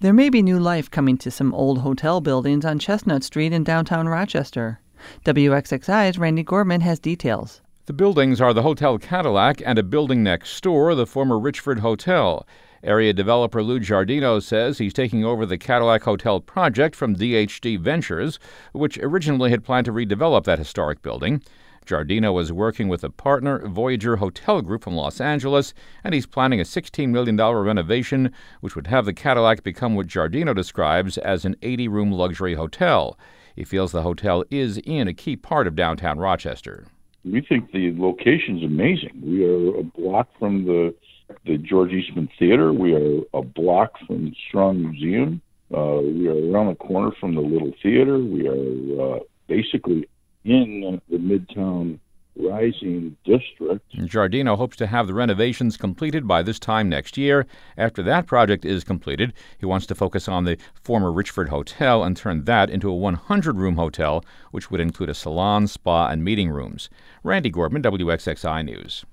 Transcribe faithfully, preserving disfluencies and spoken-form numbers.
There may be new life coming to some old hotel buildings on Chestnut Street in downtown Rochester. W X X I's Randy Gorman has details. The buildings are the Hotel Cadillac and a building next door, the former Richford Hotel. Area developer Lou Giardino says he's taking over the Cadillac Hotel project from D H D Ventures, which originally had planned to redevelop that historic building. Giardino was working with a partner, Voyager Hotel Group from Los Angeles, and he's planning a sixteen million dollars renovation, which would have the Cadillac become what Giardino describes as an eighty-room luxury hotel. He feels the hotel is in a key part of downtown Rochester. We think the location's amazing. We are a block from the the George Eastman Theater. We are a block from the Strong Museum. Uh, we are around the corner from the Little Theater. We are uh, basically in the Midtown Rising District. Giardino hopes to have the renovations completed by this time next year. After that project is completed, he wants to focus on the former Richford Hotel and turn that into a one hundred room hotel, which would include a salon, spa, and meeting rooms. Randy Gorman, W X X I News.